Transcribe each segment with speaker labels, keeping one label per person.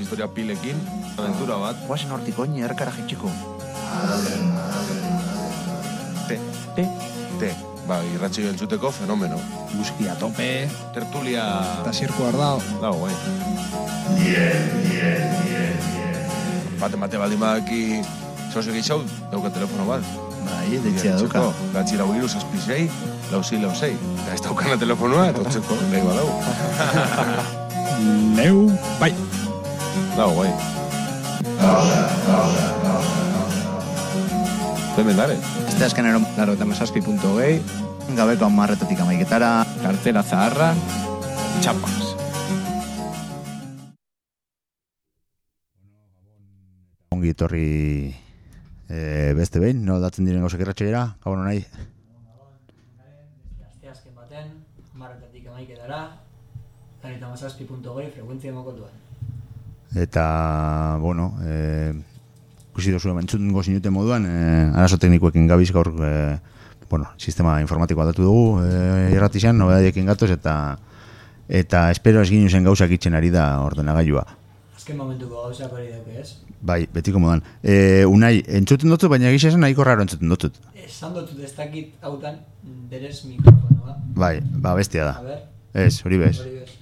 Speaker 1: historia pilekin, aventura bat.
Speaker 2: Guazen hortik oin erkara jitxiko.
Speaker 1: Te. Ba, irratxio entzuteko fenomeno.
Speaker 3: Muskia tope.
Speaker 1: Tertulia...
Speaker 3: Eta zirku ardao.
Speaker 1: Dago, bai. Bate baldin badaki sozio gitxau, dauka telefono bat.
Speaker 2: Bai, deitzea dauka.
Speaker 1: Gatzi lau iru, zazpizei, lausei. Eta ez daukana telefonoa, eta otzeko, lehi badau.
Speaker 3: Leu, bai.
Speaker 1: Dago, bai. Hemen dare.
Speaker 2: Este azkenero
Speaker 3: 97.gehi,
Speaker 2: gabeko 10:00 amaiketara.
Speaker 3: kartela zaharra, txapas.
Speaker 4: Ongi etorri beste behin, no datzen diren gauzak irratxeira, gabon nahi.
Speaker 5: Asteazken baten, 10:00 amaiketara, 97.gehi frekuentzia mokotuan.
Speaker 4: Eta, bueno, ikusi dozu entzuten gozinute moduan, arazo teknikoekin gabiz gaur, sistema informatikoa datu dugu, irratixan, nobedaiekin gatoz, eta espero ez ginen zen gauzak itxen ari da ordenagailua.
Speaker 5: Azken momentuko gauzak hori dauke, ez?
Speaker 4: Bai, betiko modan. Unai, entzuten dutut, baina egiz esan nahiko raro entzuten dutut.
Speaker 5: Esan dutut ez dakit hautan berez mikrofonoa.
Speaker 4: Bai, bestia da.
Speaker 5: A ber,
Speaker 4: Ez, hori bez.
Speaker 5: hori bez.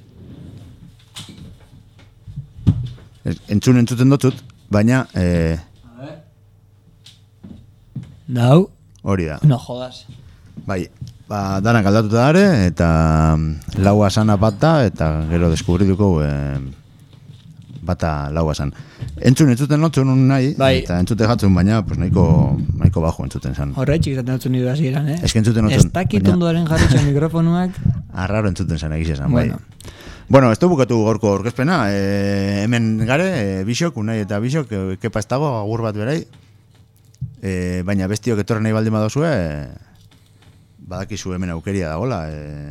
Speaker 4: Entzuten dutut, baina
Speaker 5: A ber. Nau?
Speaker 4: hori da.
Speaker 5: No jodas.
Speaker 4: Bai, danak aldatuta dare, eta laua sana bat da, eta gero deskubriduko bata laua san. Entzuten notzun nahi,
Speaker 5: Bai.
Speaker 4: eta entzute jatzun, baina pues, nahiko bajo entzuten zan.
Speaker 5: Horretxik izaten dut nidu hasieran,
Speaker 4: Ez que entzuten
Speaker 5: Ez
Speaker 4: notzun,
Speaker 5: dakit
Speaker 4: baina
Speaker 5: ondoaren jarritxan mikrofonuak.
Speaker 4: arraro entzuten zan egiz esan,
Speaker 5: Bueno.
Speaker 4: bai. Bueno, ez du bukatu gorko orkezpena, hemen gare, Bixok, Unai eta Bixok, kepa ez dago, agur bat berai, baina bestiok etorren nahi baldin badozue, badakizu hemen aukeria dagola,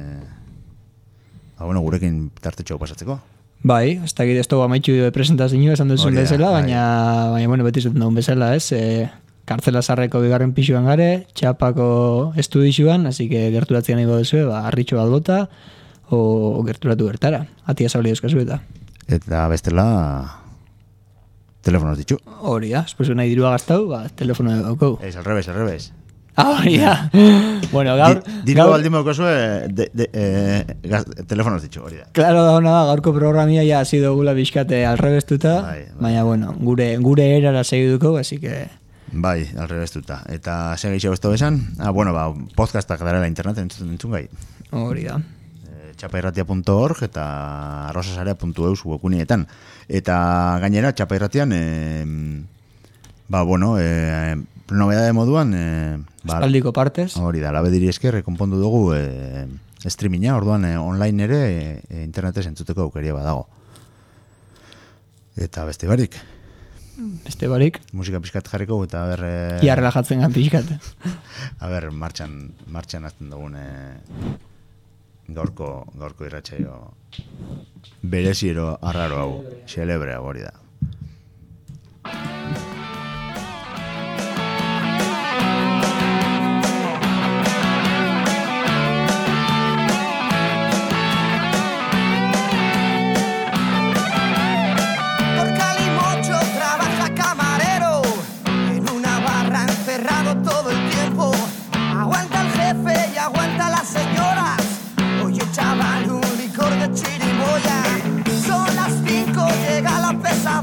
Speaker 4: gurekin tartetxo pasatzeko.
Speaker 5: Bai, ez dakit ez dugu amaitxu presentazioa esan duzun
Speaker 4: Hori da,
Speaker 5: bezala,
Speaker 4: bai.
Speaker 5: baina beti zuten dugun bezala, ez? Kartzela zarreko bigarren pixuan gare, txapako estudixuan, así que gerturatzen nahi baduzue, harritxo bat bota, o gerturatu bertara. Atia zabali euskazu eta.
Speaker 4: Eta bestela telefonoz ditxu.
Speaker 5: Hori da, espezu nahi dirua gaztau, telefono daukau.
Speaker 4: Ez, al revés.
Speaker 5: Hori da. Bueno, gaur...
Speaker 4: Diru baldin baukazue, telefonoz ditxu, hori da.
Speaker 5: Claro da, da, gaurko programia ya hasi dugula bizkate alrebestuta,
Speaker 4: Bai.
Speaker 5: baina, bueno, gure erara segiduko, así que...
Speaker 4: Bai, al revestuta. Eta ze gehiago besto besan, podcastak darela interneten entzun gai.
Speaker 5: Hori da.
Speaker 4: Txapairratia.org eta arrosasarea.eus webguneetan. Eta gainera, txapairratian, nobedade moduan,
Speaker 5: Espaldiko partez.
Speaker 4: hori da, labediri esker, konpondu dugu streaminga, orduan online ere internetez entzuteko aukeria badago. Eta beste barik.
Speaker 5: Beste barik.
Speaker 4: Musika pixkat jarriko eta
Speaker 5: Ia relajatzen gan pixkat.
Speaker 4: martxan azten dugun gaurko irratsaio bereziero arraro hau, xelebre hau hori da.
Speaker 6: Todo el tiempo, aguanta el jefe y aguanta las señoras. Oye chaval, un licor de chirimoya. Son las 5, llega la pesadilla.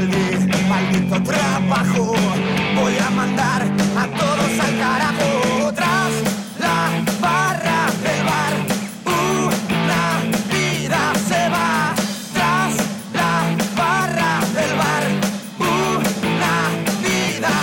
Speaker 6: maldito trabajo. Voy a mandar a todos al carajo. Tras la barra del bar, una vida se va. Tras la barra del bar, una vida.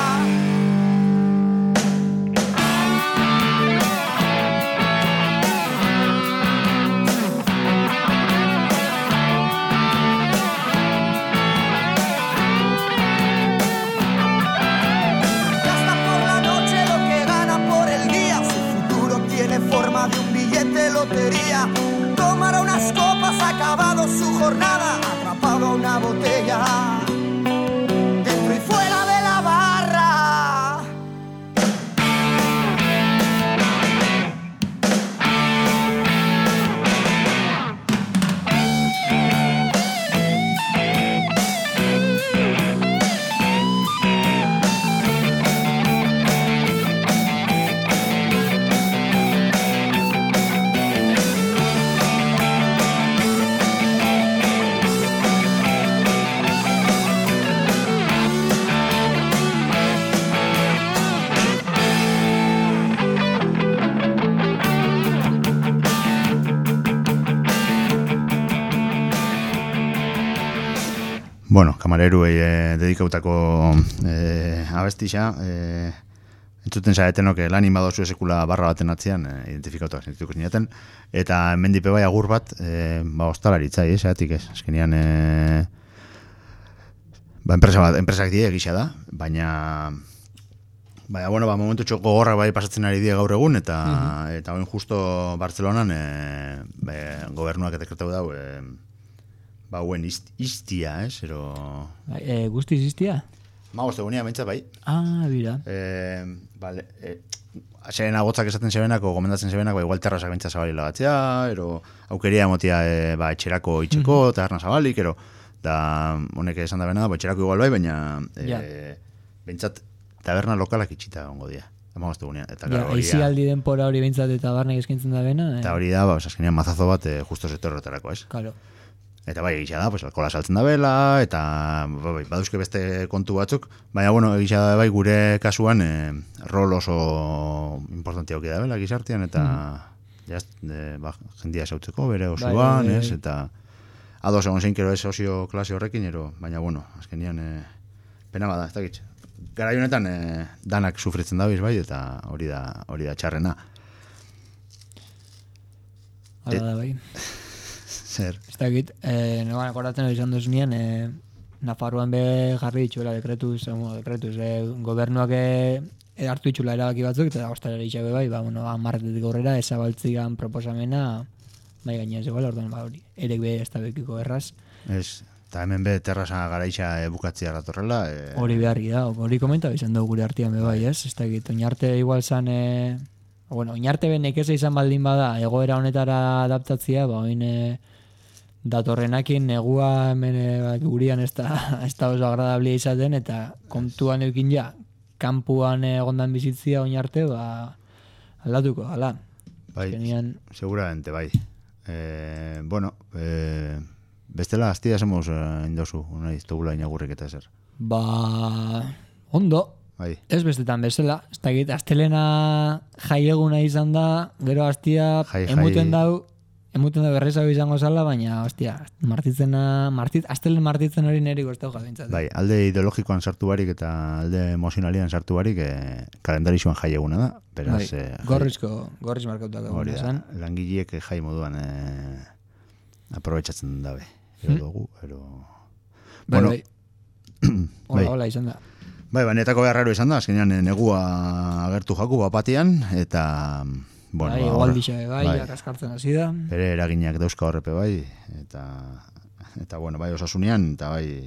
Speaker 6: Forma de un billete de lotería. Tomará unas copas, acabado su jornada, atrapado a una botella, dentro y fuera de la barra.
Speaker 4: Bueno, kamareruei dedikautako abestixa, entzuten zaretenok lan inbadozu esekula barra baten atzean identifikatuak zentuko zinaten, eta mendipe bai agur bat, ostalaritza, esatik ez, azkenean enpresak die egisa da, baina momentu txoko gorrak bai pasatzen ari die gaur egun, eta oin justo Bartzelonan gobernuak dekretatu dau, hauen iztia, ero...
Speaker 5: Guztiz iztia?
Speaker 4: Egunia, mentzat bai.
Speaker 5: Bira.
Speaker 4: Aseren agotzak esaten zebenako, gomendatzen zebenako, igual terrazak bentsa zabali lagatzea, ero aukeria emotia etxerako itxeko, eta arna zabalik, ero, da honek esan da bena, etxerako igual bai, baina bentsat taberna lokalak itxita ongo dia.
Speaker 5: Eizi aldi denpora hori bentsat eta barnek eskintzen da bena.
Speaker 4: Eta hori da, azkenean mazazo bat justo setorretarako, ez?
Speaker 5: Claro.
Speaker 4: Eta bai, egisa da, alkola saltzen da bela, eta baduzke beste kontu batzuk, baina, egisa da bai gure kasuan rol oso importantia oki da bela gizartean, eta jendia esautzeko bere osoan, eta ados egon zein kero ez sozio klase horrekin, baina, azkenian pena bada, ez dakit. Garai honetan danak sufritzen dabiz bai, eta hori da txarrena.
Speaker 5: Hala da bai.
Speaker 4: Zer?
Speaker 5: Ez dakit, negoan akordatzen izan duzunien, Nafarroan be jarri ditxuela dekretuz, gobernuak hartu ditxula erabaki batzuk, eta goztara itxabe bai, marretetik aurrera, ezabaltzigan proposamena, bai gaina ez egoela, orduan hori, erek be ez da bekiko erraz.
Speaker 4: Ez, eta hemen be terraza garaitxa bukatzia ratorrela.
Speaker 5: Hori beharri da, hori komenta izan dugu gure artian be bai, ez? Ez dakit, oinarte igual zan... oinarte benek ez izan baldin bada, egoera honetara adaptatzia, oin... datorrenakin negua hemen gurian ez da oso agradablia izaten, eta kontuan eukin ja, kanpuan egondan bizitzia oin arte, aldatuko, hala.
Speaker 4: Bai, seguramente, bai. Bestela, aztia esemos indozu, unai, togula inagurrik eta ezer.
Speaker 5: Ondo.
Speaker 4: Bai.
Speaker 5: Ez bestetan bezala, ez dakit, astelena jaieguna izan da, gero aztia emuten dau berrezago izango zala, baina, astelen martitzen hori neri goztau jabintzat.
Speaker 4: Bai, alde ideologikoan sartu barik eta alde emozionalian sartu barik kalendarixuan jaieguna da. Beraz,
Speaker 5: gorriz markautak
Speaker 4: hori da, langileek jai moduan aprobetxatzen dabe. Dugu,
Speaker 5: Bai. Hola izan da.
Speaker 4: Bai, netako beharraro izan da, azkenean negua agertu jaku bapatian, eta...
Speaker 5: igual dixabe bai, akaskartzen hasi da.
Speaker 4: Bere eraginak dauzka horrepe bai, eta bai osasunean, eta bai,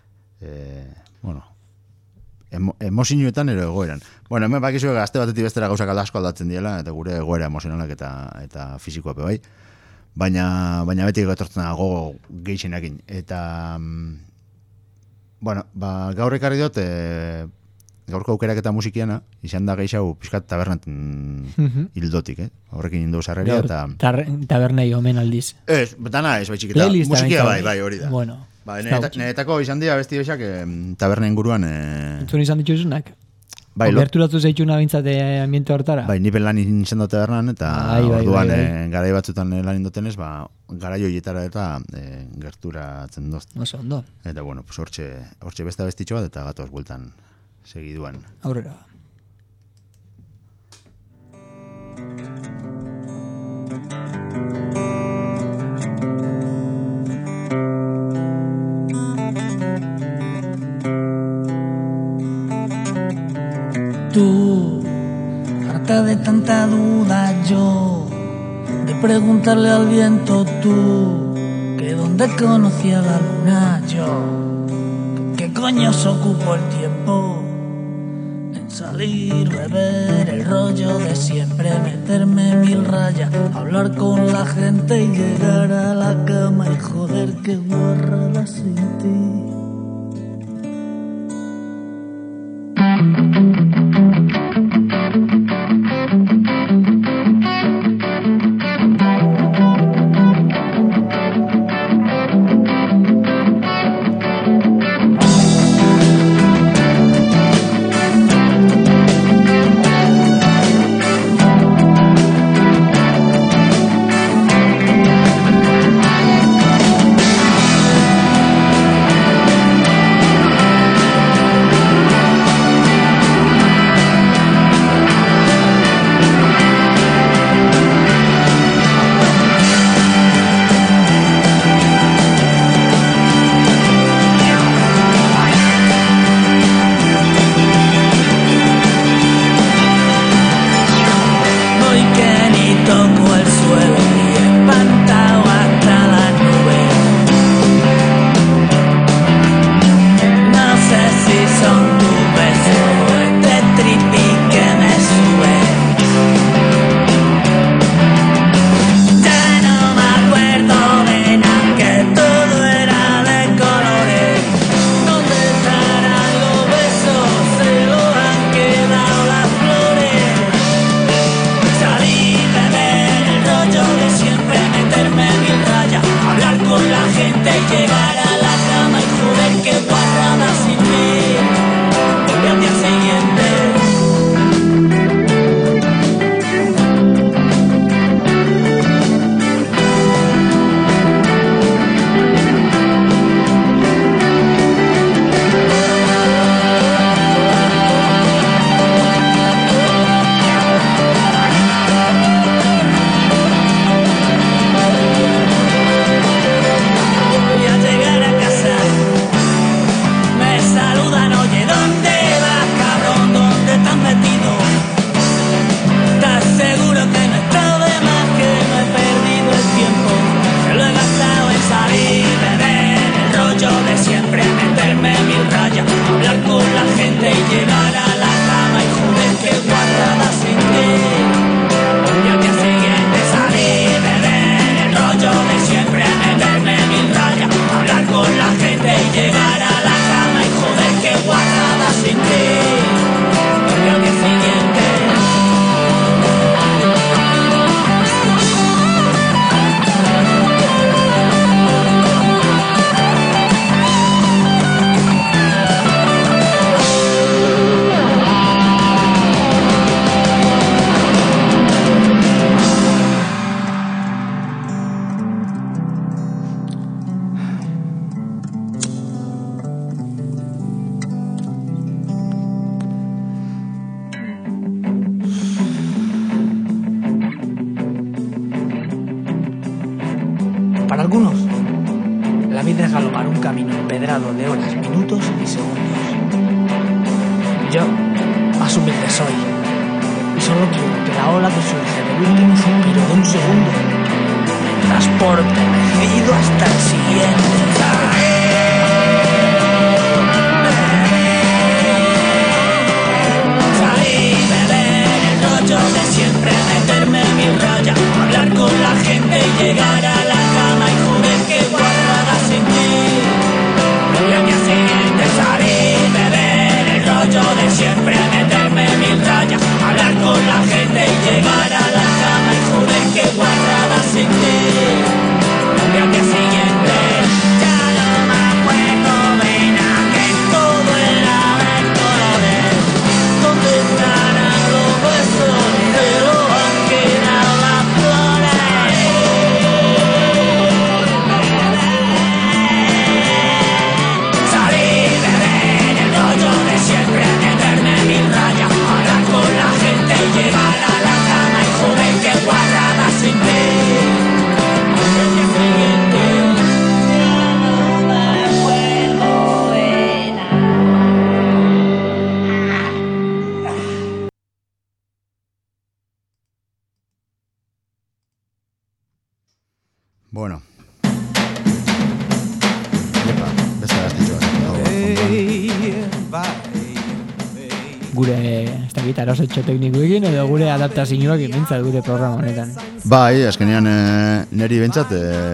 Speaker 4: emozioetan ero egoeran. Hemen bakizu gazte batetik bestera gauzak asko aldatzen diela, eta gure egoera emozionalak eta fizikoape bai. Baina beti etortzen dago gehixenakin. Eta, gaur ekarri dut, gaurko aukerak eta musikiana, izan da geixau pixkat tabernaten hildotik, horrekin indu sarreria, eta...
Speaker 5: Tabernei omen aldiz.
Speaker 4: Ez, dana ez, baitxik, eta musikia bai, hori da.
Speaker 5: Bueno.
Speaker 4: Ba, niretako izan dira besti hoxak taberna inguruan...
Speaker 5: Entzun izan dituzunak?
Speaker 4: Bai,
Speaker 5: gerturatu zeitzuna bintzate ambiente hortara?
Speaker 4: Bai, nipen lan izan dute tabernan, eta orduan garai batzutan lan indotenez, garai horietara eta gerturatzen dozt.
Speaker 5: Oso ondo.
Speaker 4: Eta, bueno, pues hortxe besta bestitxo bat, eta gatoz bueltan segiduan.
Speaker 5: Aurrera.
Speaker 7: Tú, harta de tanta duda yo, de preguntarle al viento tú, que dónde conocía la luna yo, ¿qué coño se ocupó el tiempo? En salir, beber el rollo de siempre, meterme 1000 rayas, hablar con la gente y llegar a la cama y joder qué guarrada sin ti. Para algunos, la vida es galopar un camino empedrado de horas, minutos y segundos. Yo, más humilde soy, y solo quiero que la ola que surge del último suspiro de un segundo me transporte elegido hasta el siguiente. De siempre meterme en 1000 rayas, hablar con la gente y llegar a la cama y joder que guardada sin ti. Y al día siguiente salir, beber el rollo de siempre, meterme en 1000 rayas, hablar con la gente y llegar a la cama y joder que guardada sin ti. Y al día siguiente ya no
Speaker 4: Bueno. Epa, beste gaztitxo bat.
Speaker 5: Gure, ez dakit, arasotxo teknikoekin edo gure adaptazioak imentzat gure programa honetan.
Speaker 4: Bai, azkenean neri bentsat,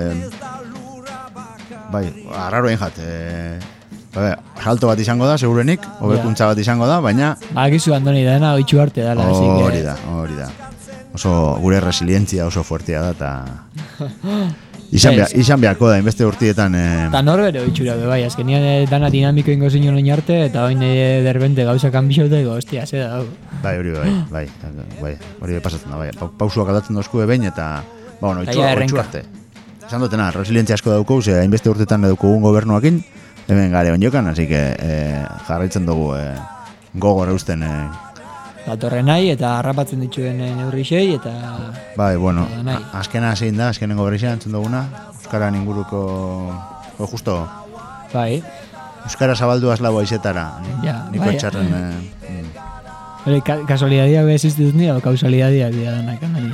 Speaker 4: bai, arraroen jat, salto bat izango da, segurenik, hobekuntza bat izango da, baina...
Speaker 5: Bakizu Andoni dena, oitxu arte dala.
Speaker 4: Hori da. Oso gure resilientzia oso fuertea da, eta... Izan beharko da, inbeste urtietan...
Speaker 5: Eta norbere oitxura, bai, azkenean dana dinamiko ingo zinon oin arte, eta bain derbente gauza kanbixoteko, ostia, ze da.
Speaker 4: Bai, hori pasatzen da, bai. Pausuak aldatzen dozku behin, eta... Ba, bueno, oitxu arte. Esan dutena, resilientzia asko daukau, ze inbeste urteetan daukugun gobernuakin, hemen gare onjokan, así que jarraitzen dugu gogor eusten...
Speaker 5: Datorren nahi, eta harrapatzen dituen neurrixei, eta...
Speaker 4: Bai, bueno, azkena zein da, azkenengo berrizia entzun duguna, Euskara inguruko... justo...
Speaker 5: Bai.
Speaker 4: Euskara zabaldu azlaua izetara. Niko etxarren...
Speaker 5: Kasualidadiak existituz nio, o kausalidadiak dira danak, nahi.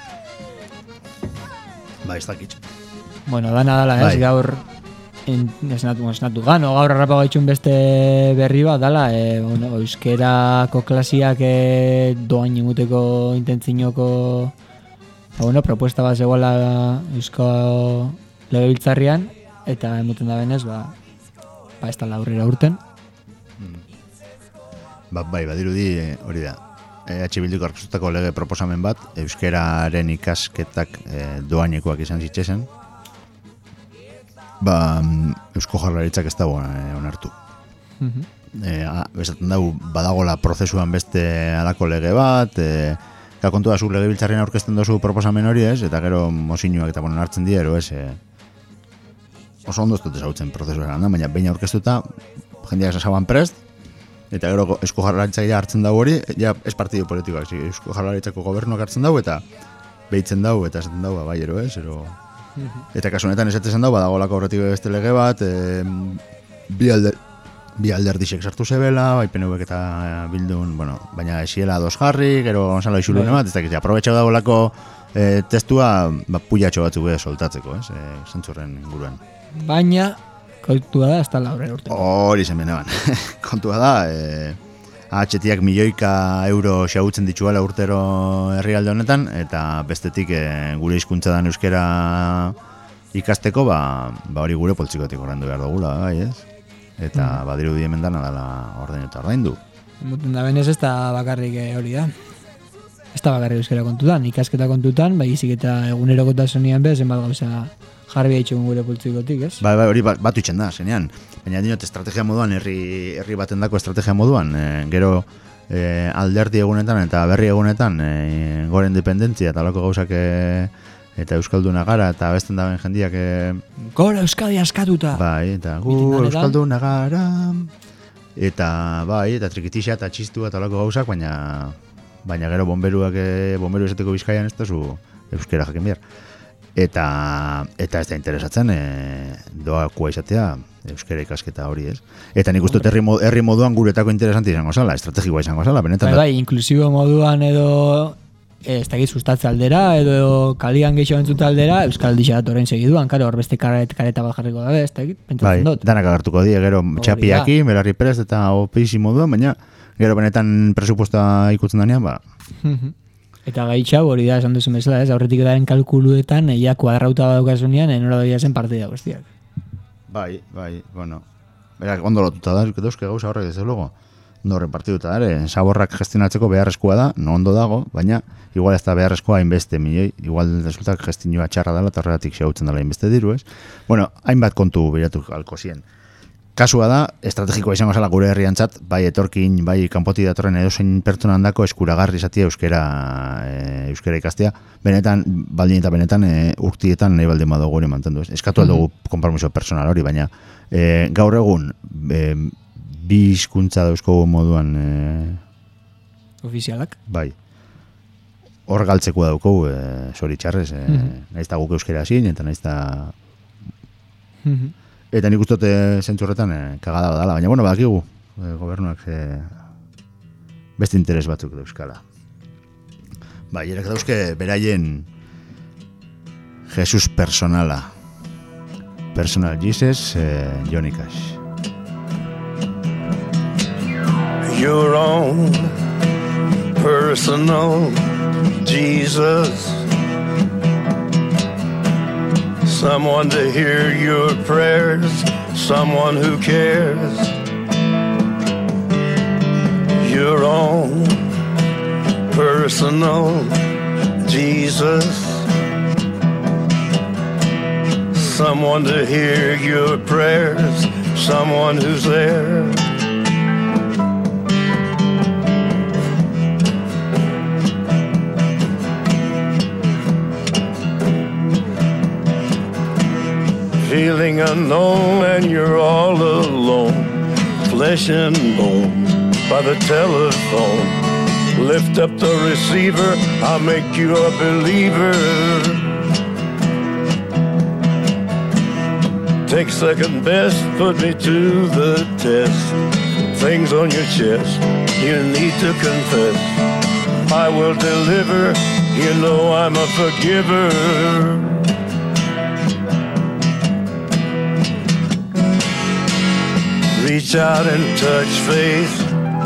Speaker 4: Bai, ez dakit.
Speaker 5: Bueno, dana dala, ez, gaur... Esnatu gano, gaur harrapago itxun beste berri bat dala, euskerako klasiak doain inguteko intentzinoko propuesta bat zegoela eusko legebiltzarrian, eta emuten da benez, ez da laurrera urten.
Speaker 4: Bai, badirudi hori da. Bilduko aurkeztutako lege proposamen bat, euskeraren ikasketak doainekoak izan zitzezen, Eusko Jaurlaritzak ez dago onartu. Bezaten dago, badagola prozesuan beste alako lege bat, kontu da zu legebiltzarrien aurkezten dozu proposamen hori ez, eta gero mozinuak eta hartzen diero ez, oso ondo ez dut ezautzen prozesuan, baina behin aurkeztuta, jendeak esaban prest, eta gero Eusko Jaurlaritzak hartzen dago hori, ez partidu politikoak, Eusko Jaurlaritzako gobernuak hartzen dago, eta behitzen dago, eta esaten dago, bai, ero ez, eta kasu honetan esatzen dago, badagolako aurretik beste lege bat, bi alderdixek sartu zebela, bai PNVek eta Bildun, baina esiela dos jarri, gero Gonzalo Ixulune bat, ez dakit, aprobetxau dagolako testua pullatxo batzuk soltatzeko, zentzurren inguruan.
Speaker 5: Baina, kontua da, ez da laurren urte.
Speaker 4: Hori zen beneban. Kontua da, AHT-ak milioika euro xagutzen dituela urtero herrialde honetan, eta bestetik gure hizkuntza dan euskera ikasteko, hori gure poltsikotik ordaindu behar dugula, bai, ez? Eta badirudi hemen dana dela ordaindu.
Speaker 5: Muten da benez ez da bakarrik hori da. Ez da bakarrik euskera kontutan, ikasketa kontutan, izik eta egunerokotasunean bez, zenbat gauza jarri haitxun gure poltsikotik, ez? Bai,
Speaker 4: hori batu itxen da, zenean. Baina dinot, estrategia moduan, herri baten dako estrategia moduan, gero alderdi egunetan eta berri egunetan gore independentzia eta alako gauzak eta euskalduna gara eta besten daben jendiak
Speaker 5: gora Euskadi askatuta!
Speaker 4: Bai, eta euskalduna gara eta bai, eta trikitixa eta txistu eta alako gauzak, baina gero bomberu esateko Bizkaian ez da zu euskera jakin behar. Eta ez da interesatzen doakua izatea euskera ikasketa hori ez. Eta nik uste herri moduan guretako interesanti izango zala, estrategikoa izango zala.
Speaker 5: Bai, inklusibo moduan edo ez dakit sustatze aldera edo kalian gehiago entzuta aldera euskaldixa datorren segiduan, karo, hor beste kareta bat jarriko dabe, ez dakit, pentsatzen dut.
Speaker 4: Bai, danak agartuko die, gero txapiaki, belarri prest eta opeizi moduan, baina gero benetan presupuesta ikutzen danean,
Speaker 5: Eta gaitxau hori da esan duzu bezala, ez? Aurretik daren kalkuluetan, kuadrauta badukasunean, enora doia zen partida guztiak.
Speaker 4: Bai, bueno. Berak, ondo lotuta da, dauzke gauza horrek, ez luego. Ondo repartituta da, zaborrak gestionatzeko beharrezkoa da, no ondo dago, baina igual ez da beharrezkoa hainbeste milioi, igual resultak gestionoa txarra dela, eta horregatik xautzen dela hainbeste diru, ez? Bueno, hainbat kontu bilatu halko zien. Kasua da, estrategikoa izango zela gure herriantzat, bai etorkin, bai kanpoti datorren edozein pertsona handako eskuragarri izatea euskera ikastea, benetan, baldin eta benetan urtietan nahi baldin badugu hori mantendu. Eskatu aldugu konpromiso personal hori, baina gaur egun bi hizkuntza dauzkogu moduan
Speaker 5: ofizialak?
Speaker 4: Bai. Hor galtzeko daukogu, zoritxarrez, nahiz da guk euskera zin, eta nahiz da... Eta nik ustote zentzurretan kagada badala, baina, badakigu, gobernuak beste interes batzuk dauzkala. Bai, erak dauzke beraien Jesus personala. Personal Jesus, Johnny Cash.
Speaker 8: Your own personal Jesus. Someone to hear your prayers, someone who cares. Your own personal Jesus. Someone to hear your prayers, someone who's there. Feeling unknown and you're all alone, flesh and bone by the telephone. Lift up the receiver, I'll make you a believer. Take second best, put me to the test. Things on your chest, you need to confess. I will deliver, you know I'm a forgiver. Reach out and touch faith.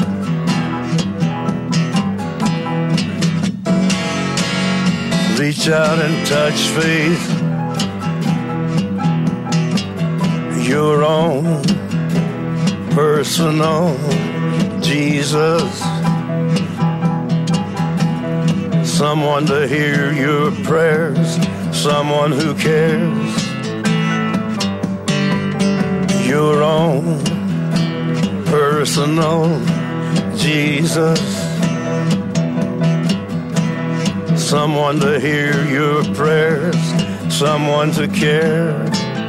Speaker 8: Reach out and touch faith. Your own personal Jesus. Someone to hear your prayers, someone who cares. Your own personal Jesus. Someone to hear your prayers, someone to care.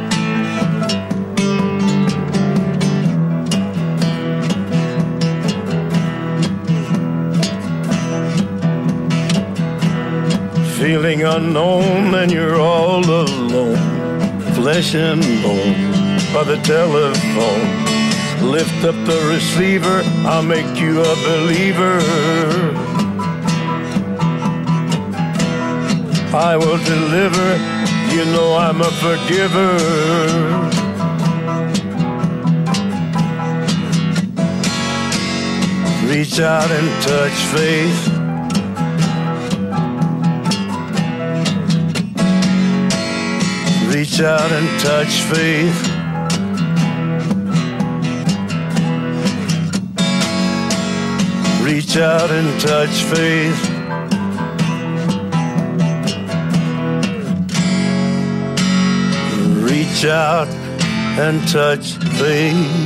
Speaker 8: Feeling unknown and you're all alone, flesh and bone by the telephone. Lift up the receiver, I'll make you a believer. I will deliver, you know I'm a forgiver. Reach out and touch faith. Reach out and touch faith. Reach out and touch faith. Reach out and touch faith.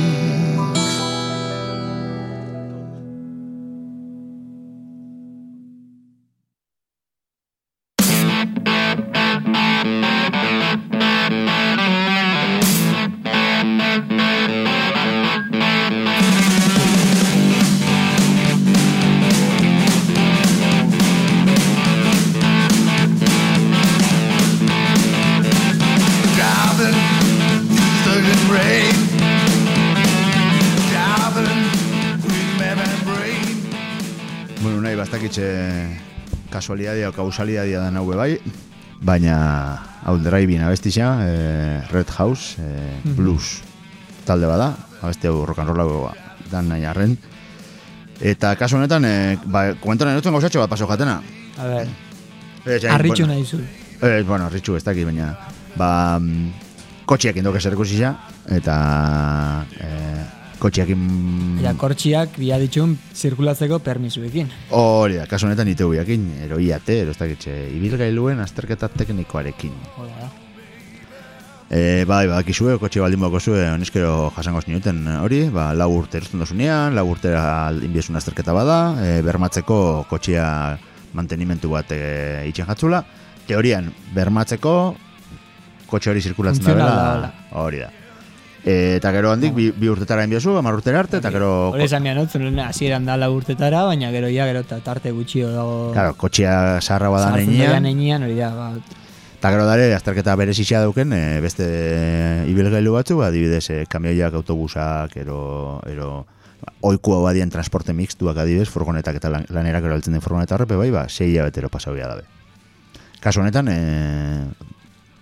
Speaker 4: Kasualidadia o kausalidadia da naue bai, baina hau Driving abestia, Red House, blues talde bada, abesti hau rock and roll dan nahi arren. Eta kasu honetan, komentan enotuen gauzatxo bat paso jatena.
Speaker 5: A ver, arritxu nahi zu.
Speaker 4: Bueno, arritxu ez dakit, baina kotxiak indok eserkusisa, eta kotxiakin...
Speaker 5: Ja, kortxiak bia ditxun zirkulatzeko permisuekin.
Speaker 4: Hori da, kasu honetan iteu biakin, eroiate, erostakitxe, ibilgailuen azterketa teknikoarekin.
Speaker 5: Hola.
Speaker 4: Bai, bakizue, kotxe baldin bako zue, honezkero jasangoz ninuten hori, 4 urte eruzten dozunean, 4 urte inbiesun azterketa bada, bermatzeko kotxea mantenimentu bat itxen jatzula, teorian bermatzeko kotxe hori zirkulatzen da bela, hori da. Eta gero handik, bi urtetara enbiozu, 10 urtera arte, eta gero...
Speaker 5: Hore esan bian otzen, hasieran da 4 urtetara, baina gero tarte gutxio dago...
Speaker 4: Claro, kotxea zaharra badan
Speaker 5: enean, hori da,
Speaker 4: eta gero dare, azterketa berezizia dauken, beste ibilgailu batzu, adibidez, kamioiak, autobusak, ero oikua badien transporte mixtuak adibidez, furgonetak eta lanerak eraltzen den furgoneta horrepe, bai, 6 hilabetero pasau dabe. Kasu honetan,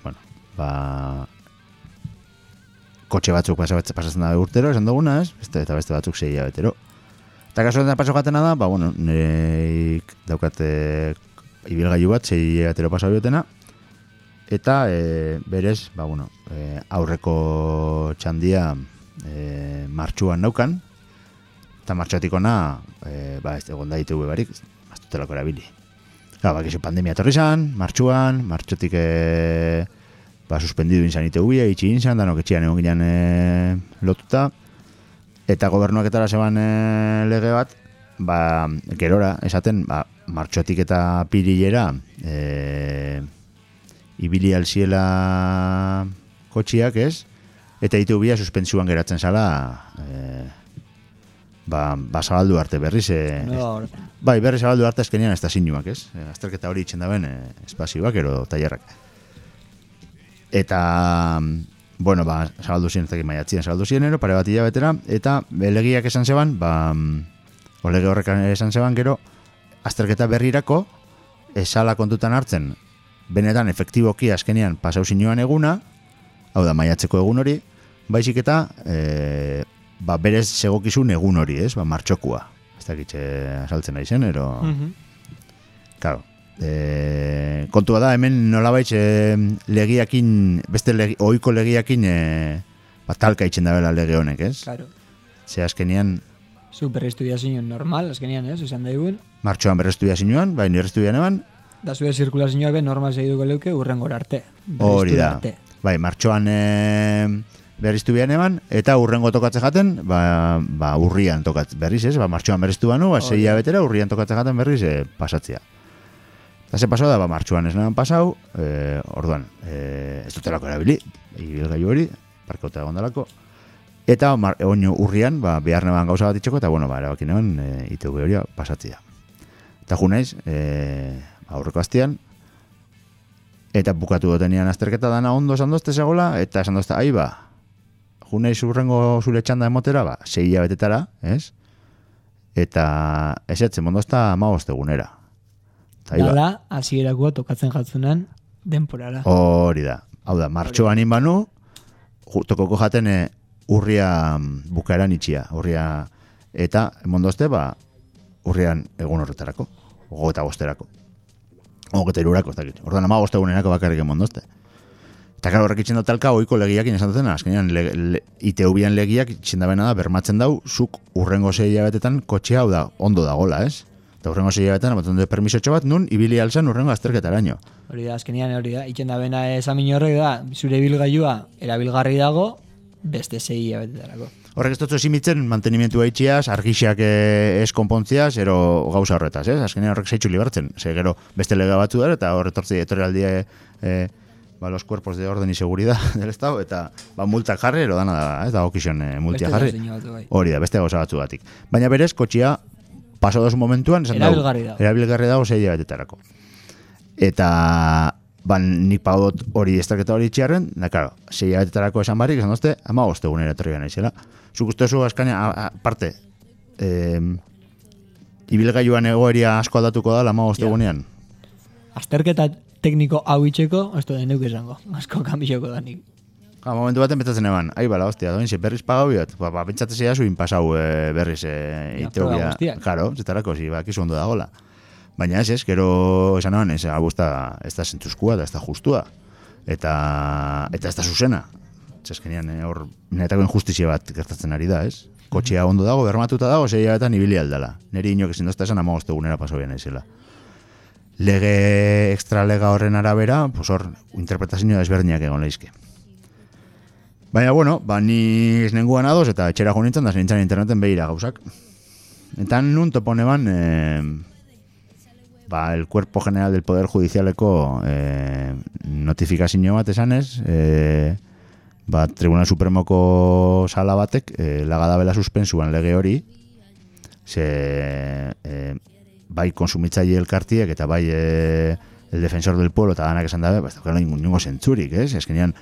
Speaker 4: kotxe batzuk pasatzen da urtero, esan duguna, ez? Eta beste batzuk 6 hilabetero. Eta kaso honetan paso gatena da, neik daukate ibilgailu bat 6 hilabetero pasau biotena, eta berez, aurreko txandia martxuan naukan, eta martxotik ona, ez egon da ITV barik, aztutelako erabili. Bakizu pandemia etorri zan, martxotik suspendidu inzan ITV-a, itxi inzan, danok etxian egon ginen lotuta, eta gobernuak etara zeban lege bat, gerora, esaten, martxotik eta pirilera ibili alziela kotxiak, ez? Eta ITV-a suspentsuan geratzen zala zabaldu arte berriz berriz zabaldu arte eskenean ez da zinuak, ez? Azterketa hori itxen daben espazioak ero tailerrak. Eta zabaldu ziren, ez dakit maiatzien zabaldu ziren ero, pare bat hilabetera, eta legiak esan zeban, lege horrekan esan zeban gero, azterketa berrirako esala kontutan hartzen, benetan efektiboki azkenean pasau zinuan eguna, hau da maiatzeko egun hori, baizik eta berez segokizun egun hori, ez? Martxokua. Ez dakitxe asaltzen nahi zen, ero... Claro. Kontua da, hemen nolabait legiakin, beste ohiko legiakin talka itxen dabela lege honek, ez?
Speaker 5: Claro.
Speaker 4: Ze azkenean...
Speaker 5: Zu berrestudiazioan normal, azkenean, ez? Esan daigun.
Speaker 4: Martxoan berrestudiazioan, nire estudian eban.
Speaker 5: Da zure zirkulazioa ben normal segiduko leuke urrengor arte.
Speaker 4: Hori da. Martxoan berriztu bian eban, eta urrengo tokatze jaten, urrian tokatze berriz, ez? Martxoan berriztu banu, 6 hilabetera urrian tokatze jaten berriz pasatzea. Eta ze pasau da, martxoan ez nahan pasau, orduan, ez dutelako erabili, ibilgailu hori, parkauta egondalako, eta oino urrian, behar neban gauza bat itxeko, eta erabakin neban ITV hori pasatzea. Eta junaiz, aurreko aztian, eta bukatu dutenian azterketa dana ondo esan dozte segola, eta esan dozte, junaiz urrengo zure txanda emotera, 6 hilabetetara, ez? Eta esetzen mondozta 15 egunera.
Speaker 5: Dala, hasierakoa tokatzen jatzunan denporara.
Speaker 4: Hori da. Hau da, martxoan inbanu, tokoko jaten urria bukaeran itxia. Eta mondozte, urrian egun horretarako. 25erako. 23erako, ez dakit. Orduan 15 egunerako bakarrik mondozte. Eta karo horrek itxen talka oiko legiakin esan duten, azkenean ITV-an legiak itxen dabena da, bermatzen dau, zuk urrengo 6 hilabetetan kotxea hau da, ondo dagola, ez? Eta urrengo 6 hilabetetan, batzen dut permisotxo bat, nun ibili alzan urrengo azterketaraino.
Speaker 5: Hori da, azkenean hori da, itxen dabena esamin horrek da, zure ibilgailua erabilgarri dago, beste 6 hilabetetarako. Horrek
Speaker 4: ez dutzu esimitzen mantenimentua itxiaz, argixak ez konpontziaz, ero gauza horretaz, ez? Azkenean horrek zeitzu libartzen, ze gero beste lega batzu da, eta horretortzi etorrealdia los cuerpos de orden y seguridad del Estado, eta multak jarri, ero dana da, ez da okizan multia jarri. Hori da, beste gauza batzu batik. Baina berez, kotxia paso dos momentuan, erabilgarri dago 6 hilabetetarako. Eta nik pagot hori estarketa hori itxiarren, da, karo, 6 hilabetetarako esan barik, esan dozte, 15 egunera etorri gana izela. Zuk uste zu azkania, aparte, ibilgailuan egoeria asko aldatuko da 15 egunean?
Speaker 5: Azterketa tekniko hau itxeko, ez da neuk esango, asko kanbixoko da nik.
Speaker 4: Momentu baten betatzen eban, hostia, doin, berriz pagau biot, pentsatzea zuin pasau berriz iteubia. Karo, zetarako, bakizu ondo dagoela. Baina ez, gero esan eban, ez da zentzuzkua, ez da justua, eta ez da zuzena. Zezkenean, hor, netako injustizia bat gertatzen ari da, ez? Kotxea ondo dago, bermatuta dago, 6 hilabetetan ibili aldala. Neri inok ezin dozta esan 15 egunera paso bian ezela. Lege extralega horren arabera, hor, interpretazio desberdinak egon lehizke. Baina, ni ez nenguan adoz, eta etxera jo nintzen, da nintzen interneten behira gauzak. Eta nun toponeban, el Cuerpo General del Poder Judicialeko notifikazio bat esanez, Tribunal Supremoko sala batek lagadabela suspensuan lege hori, bai konsumitzaile elkartiek eta bai el defensor del pueblo eta danak esan dabe, ez daukela ningo zentzurik, ez? Eskenean,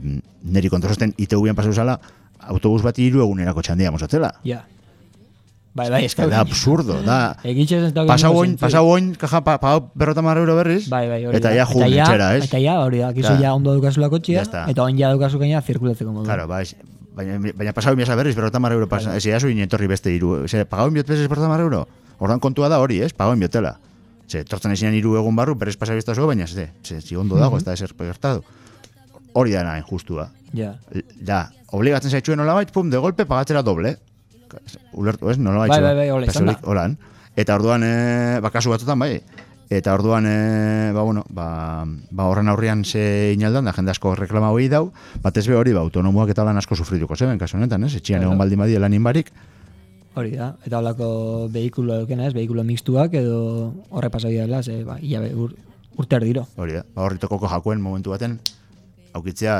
Speaker 4: neri kontrozosten ITV-an pasau zala, autobus bat 3 egunerako txandia mozatzela.
Speaker 5: Ja. Bai,
Speaker 4: Ez da absurdo, da...
Speaker 5: Egitxez ez dago...
Speaker 4: Pasau oin, kaja, pagau 50 euro berriz,
Speaker 5: Bai, hori
Speaker 4: eta
Speaker 5: da.
Speaker 4: ja jun etxera, ez?
Speaker 5: Eta ja, hori da, kizu ja ondo dukazula kotxia,
Speaker 4: Ya está.
Speaker 5: eta oin ja dukazu gaina zirkulatzeko modu.
Speaker 4: Claro, baina pasau inbiasa berriz, 50 euro, ez jazu inetorri beste iru, pagau inbiot bezes 50 euro, ordan kontua da hori, ez? Pagau inbiotela. Tortzen ezinan iru egun barru, berriz pasau izta zua, baina si ondo dago, ez da eser gertatu. Hori da nahi, justua.
Speaker 5: Ja.
Speaker 4: Ja, obligatzen zaitxuen nolabait, pum, de golpe, pagatzera doble. Ulertu, ez? Nolabait.
Speaker 5: Bai, hola izan da.
Speaker 4: Holan. Eta orduan, kasu batzutan, bai. Eta orduan, horren aurrian ze inaldan, da jende asko reklama hori dau, batez be hori, autonomoak eta lan asko sufrituko zeben, kasu honetan, ez? Etxian egon baldin badia lanin barik.
Speaker 5: Hori da, eta holako behikulo eukena, ez? Behikulo mixtuak edo horre pasagia dela, ze, urte erdiro.
Speaker 4: Hori da, horritokoko jakuen momentu baten, aukitzea...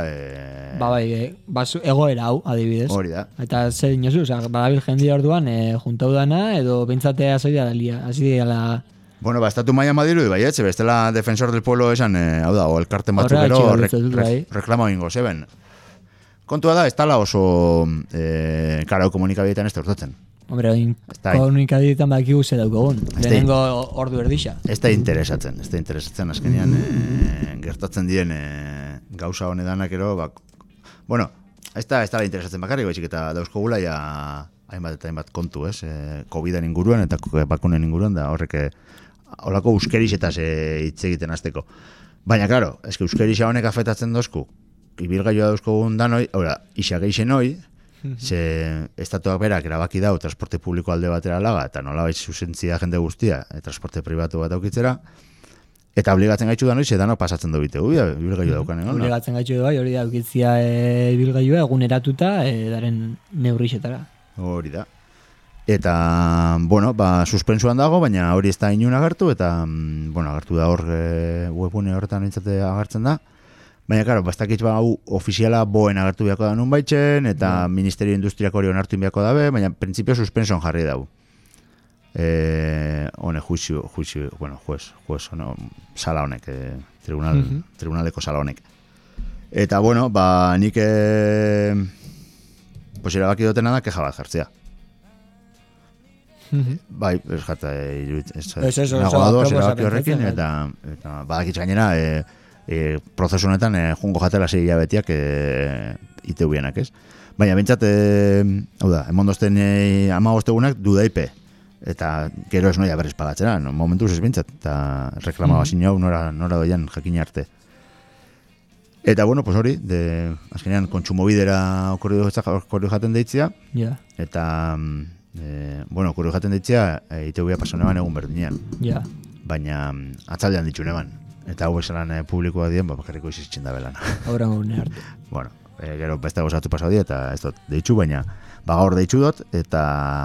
Speaker 5: egoera hau, adibidez.
Speaker 4: Hori da.
Speaker 5: Eta zer dinosu, badabil jendia orduan, juntau dana, edo bintzatea hasi dela...
Speaker 4: Bueno, estatu mailan badiru, bai, etxe, bestela defensor del pueblo esan, hau da, o elkarten batzuk ero reklamo ingo zeben. Kontua da, ez tala oso karau komunikabietan ez tortotzen.
Speaker 5: Hombre, komunikabietan bakigu ze daukogun. Lehenengo ordu erdixa.
Speaker 4: Ez da interesatzen, azkenean gertatzen dien gauza honedanak ero, bueno, ez da interesatzen bakarrik, baizik eta dauzkogula ja hainbat eta hainbat kontu, ez? COVID-en inguruan eta bakunen inguruan, da horrek holako euskerixetaz hitz egiten azteko. Baina, klaro, eske euskerixa honek afetatzen dozku, ibilgailua dauzkogun danoi, isa geixen hoi, ze estatuak berak erabaki dau transporte publiko alde batera laga, eta nolabait zuzentzia jende guztia, transporte pribatu bat aukitzera, eta obligatzen gaitxu danoi, ze dano pasatzen du bite, ibilgailua daukan egon.
Speaker 5: Obligatzen gaitxu bai, hori da aukitzia ibilgailua eguneratuta daren neurrixetara.
Speaker 4: Hori da. Eta, suspensuan dago, baina hori ez da inun agertu, eta, agertu da hor webune horretan nintzate agertzen da. Baina, karo, bastakitz hau ofiziala boen agertu biako da nun baitzen, eta Ministerio Industriako hori onartu biako dabe, baina printzipio suspensuan jarri dau. Hone, juez, sala honek, tribunaleko sala honek. Eta, nik erabaki dutena da keja bat jartzea. Bai, ez jata nagoadoaz erabaki horrekin, eta badakitz gainera prozesu honetan jungo jatela 6 hilabetiak iteuienak, ez? Baina bintzat, hau da, emondozten 15 egunak dudaipe, eta gero ez noia berriz pagatzera, momentuz ez bintzat, eta reklamaba zin hau nora doian jakin arte. Eta, hori, azkenean kontsumobidera okorri jaten deitzia, eta, okorri jaten deitzia, iteuia pasaneban egun berdinean. Baina, atzaldean ditxun eban. Eta hau esalan publikoa dien, bakarriko izitzen da belana.
Speaker 5: Horren gune arte.
Speaker 4: Gero beste gozatu pasau di, eta ez dut deitxu, baina gaur deitxu dut, eta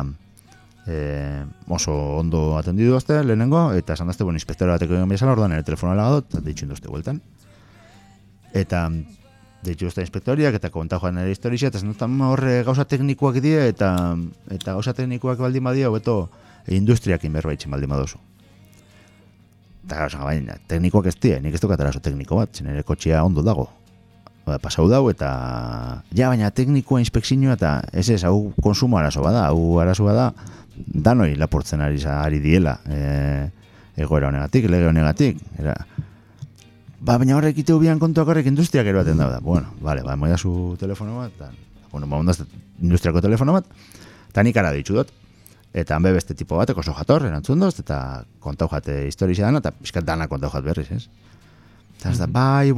Speaker 4: oso ondo atendidu azte, lehenengo, eta esan dazte, inspektora bateko egin bezala, orduan ere telefonoa lagadot, eta deitxu induzte bueltan. Eta deitxu duzte inspektoriak, eta kontau joan ere historia, eta esan dut, horre gauza teknikoak die, eta gauza teknikoak baldin badia, hobeto industriakin berbaitzen baldin badozu. Eta baina, teknikoak ez die, nik ez duk atarazo tekniko bat, zenere kotxea ondo dago. Pasau dau, eta baina teknikoa inspekzioa, eta ez, hau konsumo arazo bada, danoi lapurtzen ari diela egoera honegatik, lege honegatik. Baina horrek iteu bian kontuak horrek industriak eroaten da. Moia zu telefono bat, mondaz industriako telefono bat, eta nik ara ditxu dut. Eta hanbe beste tipo batek oso jator, erantzun dozt, eta kontau jate historia dana, eta pizkat dana kontau jat berriz, ez? Eta ez da,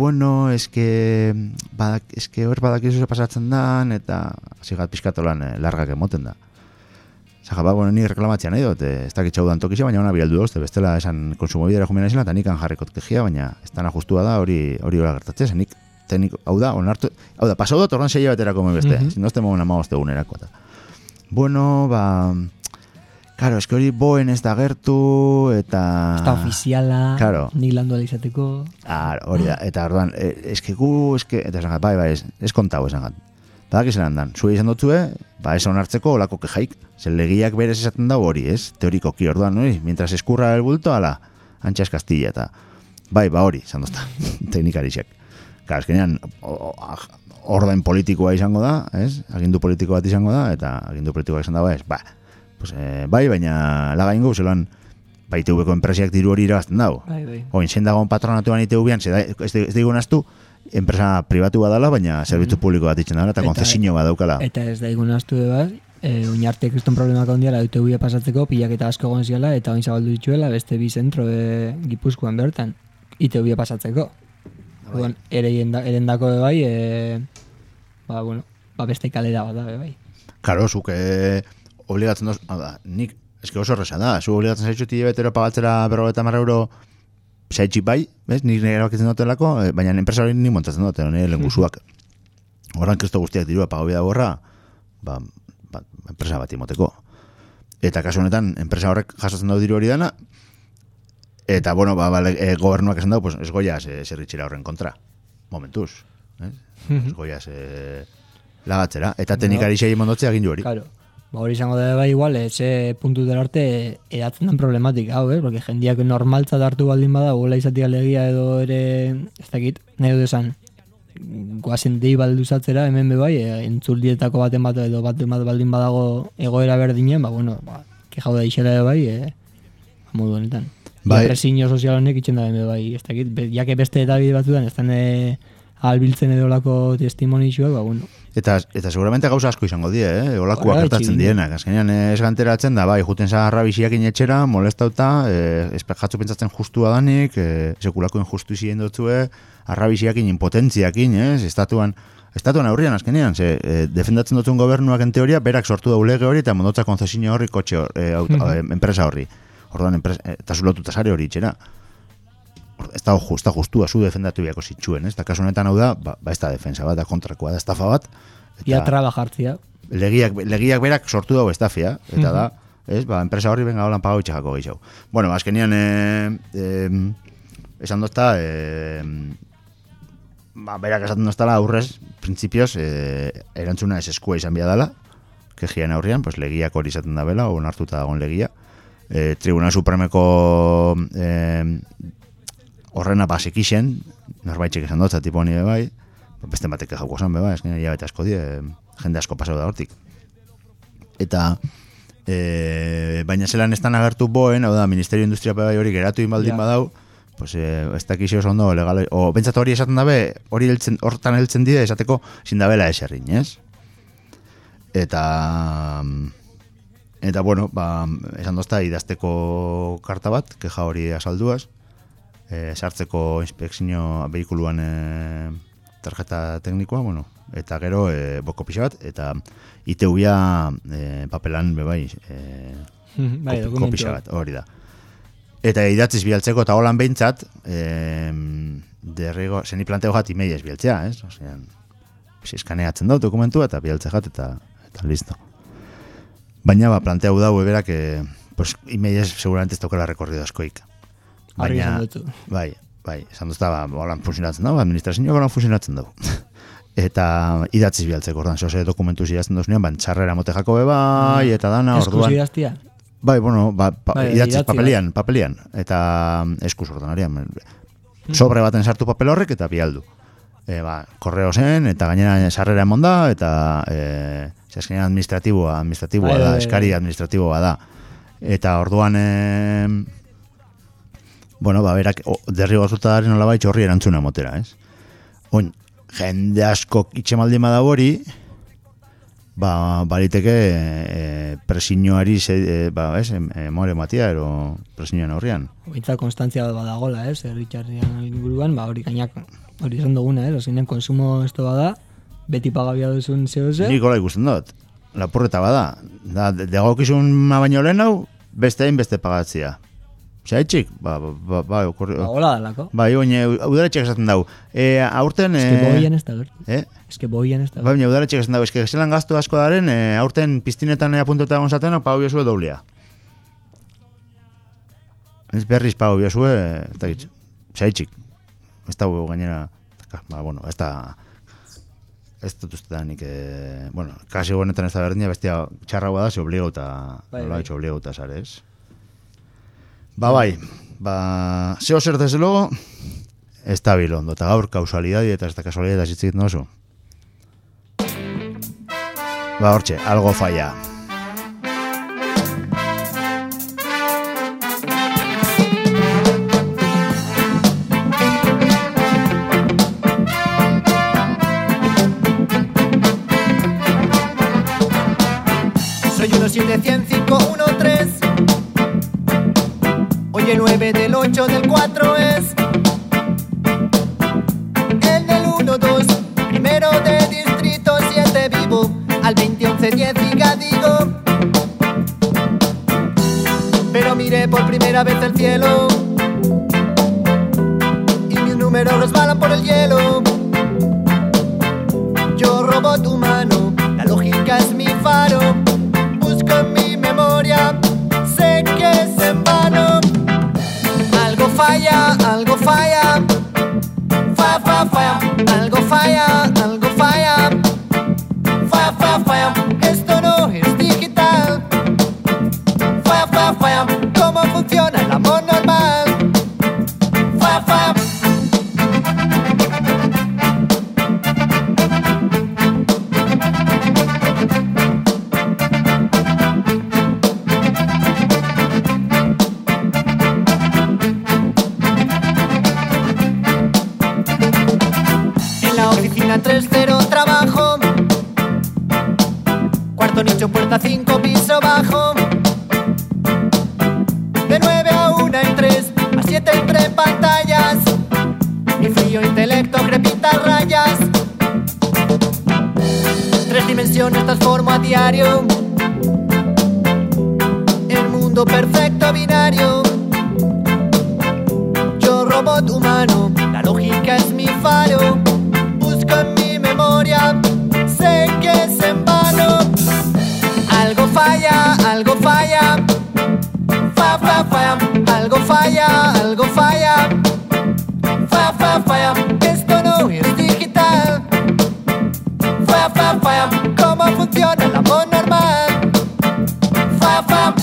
Speaker 4: eske hor badakizu pasatzen dan, eta zigat pizkatolan largak emoten da. Zaga, ni reklamatzea nahi dut, ez dakitxau dan tokizia, baina hona bialdu dozte, bestela esan konsumobidera jumena izela, eta nik jarrikot kejia, baina ez dana justua da hori hori gertatzea, nik teknik, hau da, pasau dut ordan 6 hilabeterako beste, zinozte momen 15 egunerako, eta Claro, eske hori boen ez da gertu, eta...
Speaker 5: Ez da ofiziala,
Speaker 4: claro.
Speaker 5: Nik landu alizateko...
Speaker 4: Hori da, eta orduan, eta esan gat, bai, ez kontau esan gat. Badak izan handan, zue izan dutzue, ez onartzeko olako kejaik, zen legiak berez esaten dago hori, ez? Teorikoki orduan, mientras eskurra el bulto, ala, antxas Castilla, eta... Bai, hori, izan duzta, teknikarixek. Claro, eskenean, ordain politikoa izango da, ez? Agindu politiko bat izango da, eta agindu politikoa izan dago, ez? pues, bai, baina laga ingo, zelan, bai, ITV-ko enpresiak diru hori irabazten dago.
Speaker 5: Bai.
Speaker 4: Oin, zen dagoen patronatuan ITV-an, ez digun aztu, enpresa pribatu badala, baina zerbitzu publiko bat itxen dara, eta konzesinio bat daukala.
Speaker 5: Eta ez daigun astu bat, oinarte kriston problemak ondiala ITV-a pasatzeko, pilaketa asko egon ziala, eta oin zabaldu dituela beste bi zentro Gipuzkoan bertan, ITV-a pasatzeko. Bueno, erendako bai, beste kalera bat da, bai.
Speaker 4: Karo, zuk obligatzen doz, nik, eske oso horreza da, zu obligatzen zaitxut hilabetero pagatzera 50 euro zaitxik bai, bez, nik nire erabakitzen dutelako, baina enpresa hori nik montatzen dute, nire lenguzuak. Horan kristo guztiak dirua pagabida borra, enpresa bat imoteko. Eta kasu honetan, enpresa horrek jasotzen dau diru hori dana, eta, bueno, gobernuak esan dau, pues, ez goiaz zerritxera horren kontra. Momentuz. Ez goiaz lagatzera. Eta teknikari xei mondotzea egin du hori.
Speaker 5: Claro. Hori izango da bai igual, ze puntu dela arte edatzen den problematika, porque jendiak normaltzat hartu baldin bada, gola izatik alegia edo ere, ez dakit, nahi dut esan, guazen dei balduzatzera, hemen bai, entzuldietako baten bat edo baten bat baldin badago egoera berdinen, kejau da isela bai, modu honetan.
Speaker 4: Bai.
Speaker 5: Presiño sozial honek itxen da bai, ez dakit, jake beste eta bide batzutan, ez dene albiltzen edolako testimonixuak,
Speaker 4: Eta seguramente gauza asko izango die, olakuak gertatzen dienak. Azkenean ez ganteratzen da, bai, juten zaharra biziakin etxera, molestauta, jatzu pentsatzen justua danik, sekulako injustu izien dutzue, arrabiziakin impotentziakin, estatuan aurrian azkenean, defendatzen dutzen gobernuak en teoria, berak sortu da ulege hori eta mondotza konzesinio horri kotxe enpresa horri. Orduan, eta zulotuta sare hori itxera. Ez da justua, zu defendatu biako zitxuen, ez? Eta kasu honetan hau da, ez da defensa bat, da kontrakoa, da estafa bat.
Speaker 5: Ia traba jartzia.
Speaker 4: Legiak berak sortu dago estafia, eta da, ez? Enpresa horri benga holan pagau itxakako gehiago. Bueno, azkenian, esan dozta, berak esaten doztala aurrez, printzipioz, erantzuna ez eskua izan bia dela, kejian aurrian, pues legiak hori izaten da bela, onartuta dagoen legia. Tribunal Supremeko horrena basekixen, norbaitxek esan dutza, tipo honi bai, beste batek jauko zan bai, esken hilabete asko die, jende asko pasau da hortik. Eta, baina zelan estan agertu boen, hau da, Ministerio Industria bai hori geratu inbaldin badau, pues, ez dakixo oso ondo legal, o bentsat hori esaten dabe, hortan heltzen dide, esateko zindabela eserrin, ez? Eta, bueno, esan dozta, idazteko karta bat, keja hori asalduaz, sartzeko inspekzio behikuluan tarjeta teknikoa, bueno, eta gero boko pixa bat, eta ITV-a papelan bebai kopixa bat, hori da. Eta idatziz bialtzeko eta holan behintzat, zeni planteo jat imeiez bialtzea, ez? Osean, eskaneatzen dut dokumentua eta bialtze jat, eta listo. Baina planteau dago eberak, imeiez seguramente ez daukela rekorrido askoik. Baina, bai, esan duzta, holan funtzionatzen dago, administrazioak holan funtzionatzen dago. Eta idatziz bialtzeko, ordan, zoze dokumentu idazten duznean, txarrera mote jako bai, eta dana, orduan.
Speaker 5: Eskuz idaztia?
Speaker 4: Bai, bueno, idatziz papelian, eta eskuz ordan harian. Sobre baten sartu papel horrek, eta bialdu. Korreo zen, eta gainera sarrera emon da, eta zazkenean administratiboa da, eskari administratiboa da. Eta orduan, berak derri gozutadaren olabait horri erantzuna motera, ez? Oin, jende asko itxemaldima da hori, baliteke presiñoari more matia, ero presiñoan horrian.
Speaker 5: Eta konstantzia badagola, ez? Erritxarrian inguruan, hori gainak, hori izan duguna, ez? Azinen konsumo esto bada, beti pagabia duzun zehose.
Speaker 4: Nik hola ikusten dut, lapurreta bada. Degokizun baino lehen hau, beste pagatzia. Zaitxik?
Speaker 5: Hola dalako.
Speaker 4: Oine, udaletxek esaten dau. Aurten...
Speaker 5: boian ez da gertu. Eske boian ez da gertu.
Speaker 4: Baina, udaletxek esaten dau. Eske zelan gaztu asko daren, aurten piztinetan apuntuta gonzaten, pau biozue doblea. Ez berriz pau biozue, zaitxik. Ez da gainera... ez da... Ez dut uste da nik... kasi honetan ez da berdina, bestia txarragoa da, ze obligauta... obligauta zarez. Zeo zer desde luego, estabil ondo, eta gaur kausalidadi eta ez da kasualidad zitzikit nozu. Hortxe, algo falla.
Speaker 9: el 9 del 8 del 4 es el del 1, 2, primero de distrito 7 vivo, al 20, 11, 10 diga digo. Pero miré por primera vez el cielo y mis números resbalan por el hielo. Yo robot humano, la lógica es mi faro. Busco en mi memoria, sé que es en vano. Algo falla, algo falla. Falla, algo falla, algo falla. Falla, esto no es digital. Falla, ¿cómo funciona el amor normal? Falla. En la oficina 3-0 trabajo. Cuarto nicho, puerta 5, piso bajo. De 9 a 1 en 3, a 7 entre pantallas. Mi frío intelecto crepita rayas. 3 dimensiones transformo a diario. El mundo perfecto binario. Yo robot humano, la lógica es mi faro. Busco en mi memoria, sé que es en vano. Algo falla, algo falla. Falla, algo falla, algo falla. Falla, esto no es digital. Falla, ¿cómo funciona el amor normal? Falla.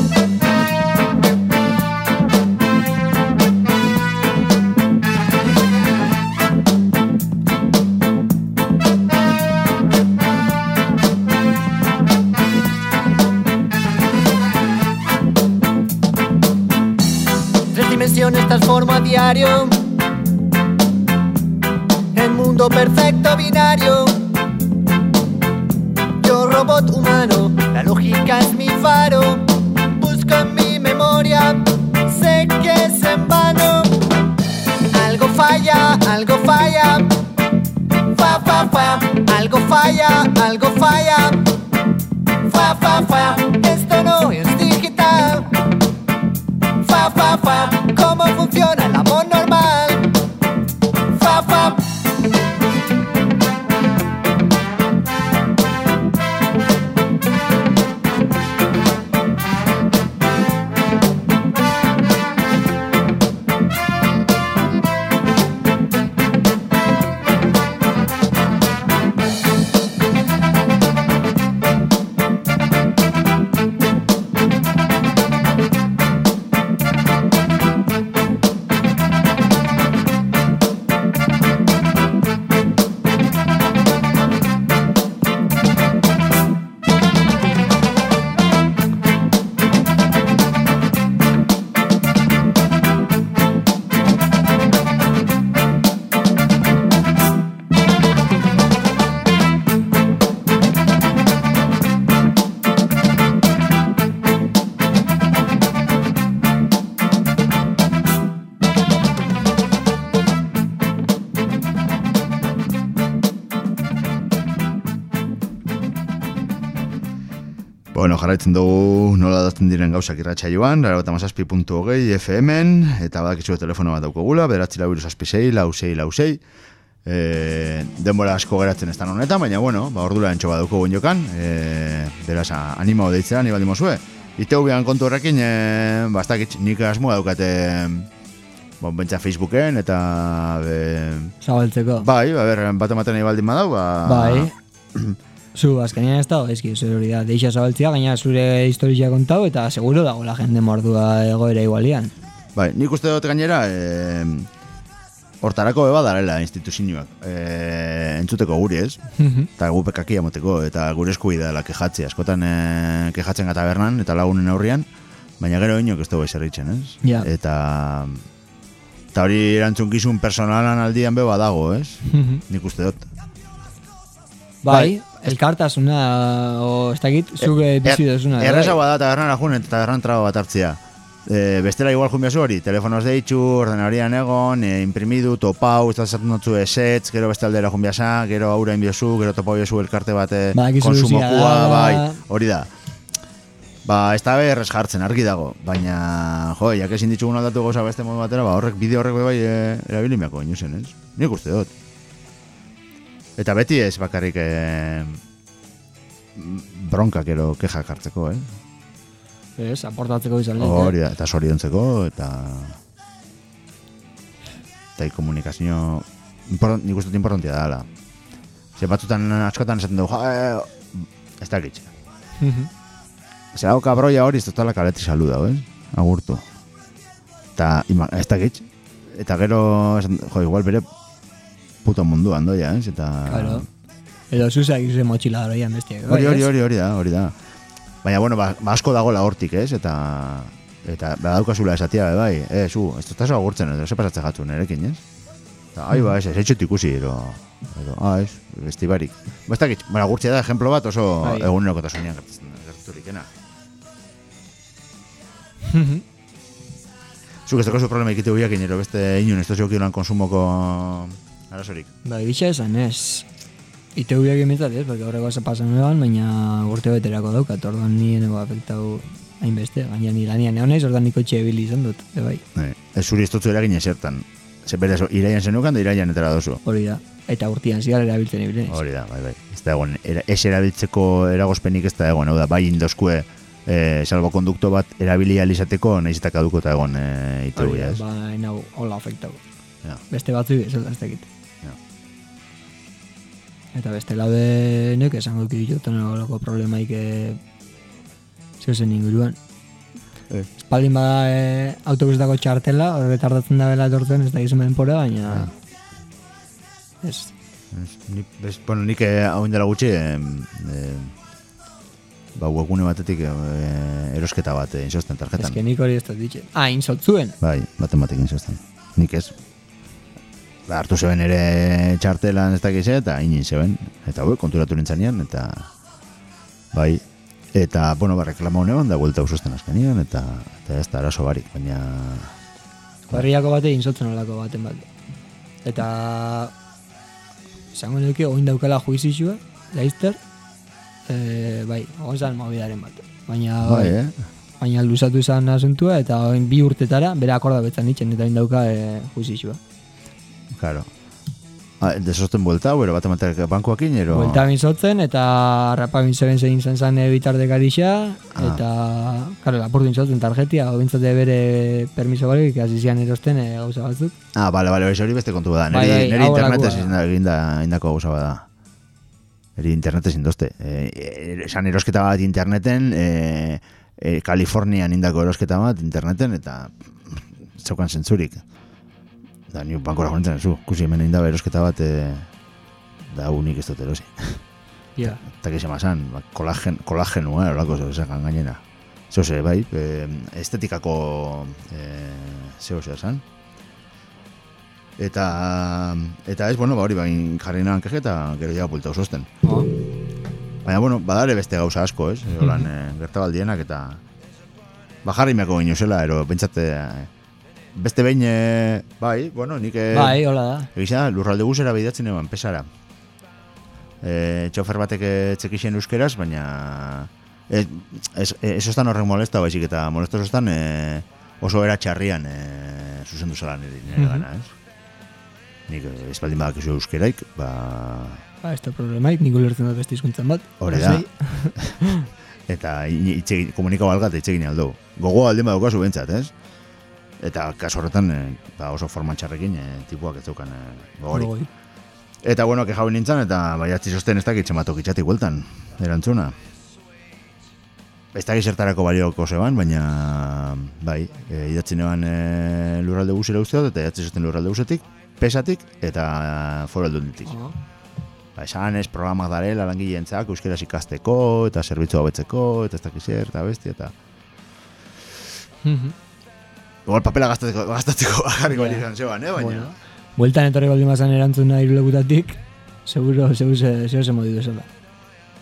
Speaker 9: Transformo a diario. El mundo perfecto binario. Yo robot humano, la lógica es mi faro. Busco en mi memoria, sé que es en vano. Algo falla, algo falla. Algo falla, algo falla. Falla, esto no es digital. ¿Cómo funciona el amor normal? Fa.
Speaker 4: Bueno, jarraitzen dugu nola dazten diren gauzak irratsaioan, 97.20 FM-en, eta badakizu telefono bat daukagula, 946-666. Denbora asko geratzen ez dan honetan, baina bueno, ordura entxo bat daukagun jokan, beraz, animao deitzera, ni baldin mozue. Iteu bian kontu horrekin, bastakitz, nik asmoa daukate, bentsa Facebooken, eta...
Speaker 5: Zabaltzeko.
Speaker 4: Bai, bat ematen nahi baldin badau,
Speaker 5: Bai. Zu, azkenean ez dago, ezki, zure hori da, deixa zabaltzia, gaina zure historia kontau, eta seguro dago la jende mordua egoera igualian.
Speaker 4: Bai, nik uste dut gainera, hortarako beba darela instituzioak, entzuteko guri ez, eta gupekaki amoteko, eta gure eskuida dela kexatzea, askotan kexatzen gata bernan, eta lagunen aurrian, baina gero inok ez dugu eserritzen, ez?
Speaker 5: Ja.
Speaker 4: Eta hori erantzunkizun personalan aldian beba dago, ez? Nik uste dut.
Speaker 5: Bai, elkartasuna, o ez dakit, zuge bizi duzuna.
Speaker 4: Errezagoa da tabernan ajun eta tabernan trago bat hartzea. bestela igual junbiazu hori, telefonoz deitxu, ordenarian egon, imprimidu, topau, ez da zaten dutzu esetz, gero beste aldera junbiasa, gero aura inbiozu, gero topau biozu elkarte bate konsumokua, bai, hori da. Ba, ez da berrez jartzen, argi dago, baina, jo, jak ezin ditzugun aldatu gauza beste modu batera, ba, horrek, bide horrek bai erabilimeako inuzen, ez? Nik uste dut. Eta beti ez bakarrik bronkak ero kexak hartzeko,
Speaker 5: Ez, aportatzeko izan lehen.
Speaker 4: Hori da, eta soriontzeko, eta komunikazio, nik uste dut importantia da, ala. Ze batzutan askotan esaten dugu, ez da gitxe. Zerau kabroia hori ez dutala kaleti saluda, agurtu. Eta, ez da gitxe. Eta gero, igual bere puto munduan doia, eta...
Speaker 5: Claro. Edo zuzak izan motxila horian bestiak.
Speaker 4: Hori da. Baina, bueno, asko dagoela hortik, ez? Eta badaukazula esatia, bai, ez dut agurtzen, edo, ze pasatzen jatzu nerekin, ez? Eta, ez etxut ikusi, ez, bestibarik. Bastakit, bueno, agurtzea da, ejemplo bat oso egunerokotasunean gerturikena. Zuk ez dakozu problema ikite huiak inero, beste inun, ez tozio kiolan konsumoko arazorik.
Speaker 5: Bai, bitxa esan ez. Ite huiak imitzat ez, porque horreko asa pasan eban, baina urte beterako daukat, ordan ni nego afektau hainbeste, baina ni lanian egon naiz, ordan niko etxe ebili izan dut, bai.
Speaker 4: Ez zuri ez dutzu eragin esertan. Zer bere, iraian zenukan da iraian etera dozu.
Speaker 5: Hori da, eta urtian zigar erabiltzen ibilen.
Speaker 4: Hori da, bai. Ez da egon, ez erabiltzeko eragozpenik ez da egon, hau da, bai indoskue salbokondukto bat erabili alizateko, nahiz eta kaduko eta egon ite huia, ez?
Speaker 5: Bai, nau, hola afektau. Beste batzu ez da ez dakit. Eta beste laude nek esango ikiditoten olako problemaik zeusen inguruan. Espaldin bada autobusdako txartela, horre tardatzen da bela etortzen, ez da gizun denpora, baina...
Speaker 4: Bueno, nik hau indela gutxi, webgune batetik erosketa bat insosten tarjetan.
Speaker 5: Ez que nik hori ez dut ditxe. Insotzuen?
Speaker 4: Bai, baten insosten. Nik ez. Hartu zeben ere txartelan ez dakiz eta inin zeben. Eta konturatu nintzanean, eta bai, eta, bueno, reklama honean da guelta ususten azkenian, eta ez da arazo barik, baina...
Speaker 5: Barriako bate insotzen olako baten bat. Eta... Zango nuke, oin daukala juizizua, laizter, bai, ogonzan mobidaren bat. Baina, baina luzatu izan asuntua, eta oin 2 urtetara, bere akorda betzan ditzen, eta oin dauka juizizua.
Speaker 4: Claro. Desosten buelta, ero bat emateak bankoakin, ero...
Speaker 5: Buelta binzotzen, eta rapagin zeben zein zen bitartekarixa, eta, karo, lapurtu binzotzen tarjetia, bintzate bere permiso barik, azizian erosten gauza batzuk.
Speaker 4: Bale, hori beste kontu bada. Neri internetez indako gauza bada. Neri internetez indozte. Esan erosketa bat interneten, Kalifornian indako erosketa bat interneten, eta zaukan zentzurik. Da, ni bankora jonetzen zu. Kusi hemen indabe erosketa bat da unik ez dut erosi. Eta que se masan, kolagenua, erolako zegoetan gainera. Zose, bai, estetikako zehose esan. Eta ez, bueno, hori bain jarri nahan keje eta gero ja pulta usosten. Baina, bueno, badare beste gauza asko, ez? Holan, gertabaldienak eta bajarri meako baino zela, ero, pentsate... Beste behin, bai, bueno, nik...
Speaker 5: Bai, hola da.
Speaker 4: Egisa, lurralde guzera behidatzen eban, pesara. Txofer batek txekixen euskeraz, baina... Ez ostan horrek molesta, baizik, eta molesta ostan oso era txarrian zuzendu zalan nire gana, ez? Nik espaldin badak izu euskeraik, ba...
Speaker 5: Ez da problemaik, nik ulertzen dut beste hizkuntzen bat.
Speaker 4: Hore da. Eta komunikau algat itxegin aldo. Gogoa aldin badukazu bentsat, ez? Eta kaso horretan oso forman txarrekin tipuak ez zeukan gogorik. Eta bueno, que jauen nintzen, eta baiatzi sosten ez dakit txematok itxatik bueltan, erantzuna. Ez dakit zertarako balioko zeban, baina bai, idatzen eban lurralde guzera usteot, eta idatzi sosten lurralde guzetik, pesatik, eta foro aldunditik. Esan ez programak darela langileentzak euskeraz ikasteko, eta zerbitzua betzeko, eta ez dakit zer, eta besti, eta... Igual papela gastatzeko jarriko izan zeban, baina...
Speaker 5: Bueltan etorri baldin bazan erantzuna irulekutatik, seguro zehose modidu zela.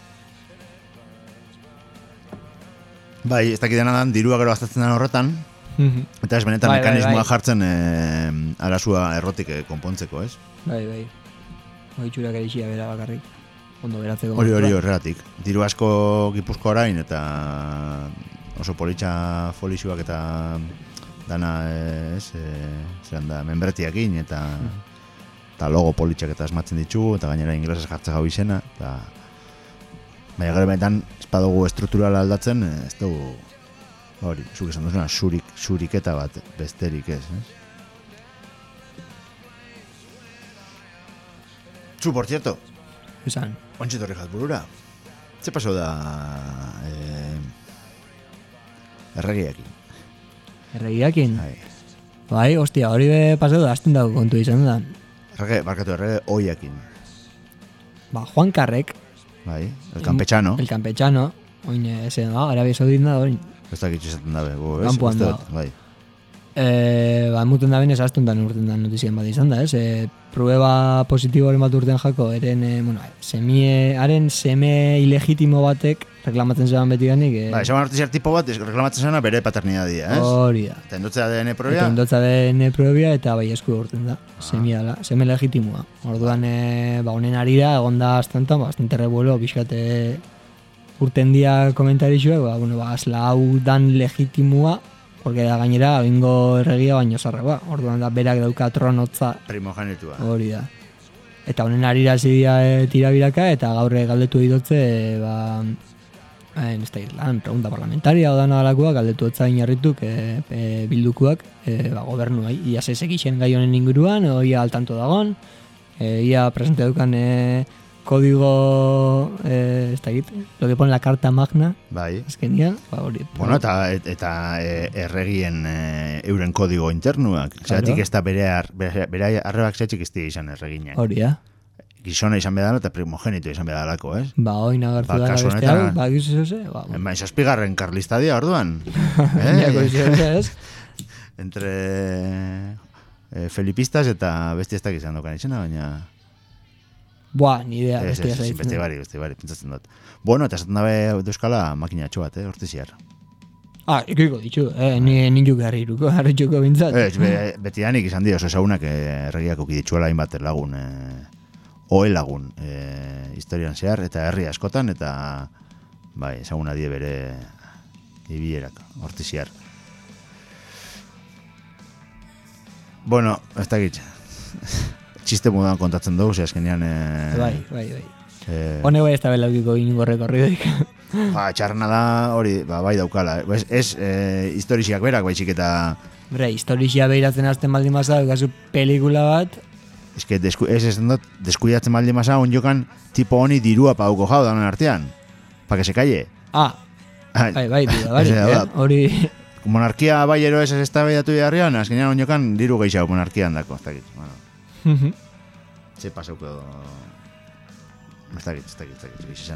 Speaker 4: Bai, ez dakit denan diruak gero gastatzen den horretan, Eta ez benetan
Speaker 5: Bai,
Speaker 4: mekanismoa
Speaker 5: bai.
Speaker 4: jartzen arazua errotik konpontzeko, ez?
Speaker 5: Bai. Oitxurak erixia bera bakarrik. Ondo beratzeko.
Speaker 4: Hori horregatik. Diru asko Gipuzko orain eta oso politxa folixuak eta dana zeran da menbertiakin eta logo politxak eta esmatzen ditugu eta gainera inglesez jartzen gau izena eta baina gero benetan espadugu estrukturala aldatzen ez dugu hori, zuk esan duzuna suriketa bat besterik ez Zu, por cierto
Speaker 5: Esan.
Speaker 4: Ontsi torri jatburura. Ze paso da erregiakin?
Speaker 5: Erregiakin? Bai, hostia, hori be pasatu da, azten dago kontu izan da.
Speaker 4: Errege oiakin.
Speaker 5: Ba, Juan Karrek.
Speaker 4: Bai, el campechano.
Speaker 5: El campechano. Oin, esen da, Arabia Saudita da, oin.
Speaker 4: Ez dakit izaten dabe,
Speaker 5: Kampuan da.
Speaker 4: Bai.
Speaker 5: Ba, muten da benez aztuntan urten da notizien bat izan da, ez? Prueba positiboren bat urten jako, haren seme ilegitimo batek reklamatzen zeban beti ganik.
Speaker 4: Ba, esan artiziar tipo bat reklamatzen zena bere paternidadia, ez?
Speaker 5: Hori da.
Speaker 4: Eta endotza ADN probia?
Speaker 5: Eta endotza ADN probia eta bai esku urten da, seme legitimoa. Orduan, honen arira, egon da astantan, bastante revuelo, bizkate urten dia komentarixuek, azla hau dan legitimoa, porque da gainera bingo erregia baino zarra, orduan da berak dauka tronotza
Speaker 4: primogenitua.
Speaker 5: Hori da. Eta honen arira zidia tirabiraka eta gaur galdetu idotze ez da lan, pregunta parlamentaria odan adalakoa galdetu otza inarrituk bildukuak gobernuai. Ia zezekixen gai honen inguruan, ia altanto dagon, ia presente dukan kodigo, ez da egit, lo que pone la carta magna,
Speaker 4: bai.
Speaker 5: Azkenian, hori.
Speaker 4: Bueno, eta erregien euren kodigo internuak. Zeratik ez da bere arrebak zehatxik ez dira izan erreginak.
Speaker 5: Hori, ja.
Speaker 4: Gizona izan bedala eta primogenitu izan bedalako, ez?
Speaker 5: Ba, hoi nagartu da beste hau, ba, gizu ze, ba.
Speaker 4: Zazpigarren karlista dia, orduan.
Speaker 5: Niako izan ez?
Speaker 4: Entre felipistas eta bestiestak izan dokan izena, baina...
Speaker 5: Buah, ni idea, bestia zaitzen.
Speaker 4: Beste bari, pentsatzen dut. Bueno, eta esaten dabe euskala makinatxo bat, hortiziar.
Speaker 5: Ikuiko ditu, ninjuk harritxuko bintzat.
Speaker 4: Beti danik izan dio, oso esagunak erregiako kiditxuela hainbat lagun, oe lagun, historian zehar, eta herri askotan, eta bai, esaguna die bere ibierak, hortiziar. Bueno, ez dakit. Txiste moduan kontatzen dugu, ze azkenean...
Speaker 5: Bai. Hone bai ez da belaukiko ingo rekorridoik.
Speaker 4: Txarrena da hori, bai daukala. Ez historiziak berak, baizik eta...
Speaker 5: Bera, historizia behiratzen azten baldin maza, dukazu pelikula bat...
Speaker 4: Ez que deskuidatzen baldin maza, onjokan tipo honi dirua pauko jau danen artean. Pa que se calle.
Speaker 5: Bai, hori...
Speaker 4: Monarkia bai ero ez da behidatu beharrian, azkenean onjokan diru gehiago monarkian dako, ez dakit. Ze pasauko ez dakit izan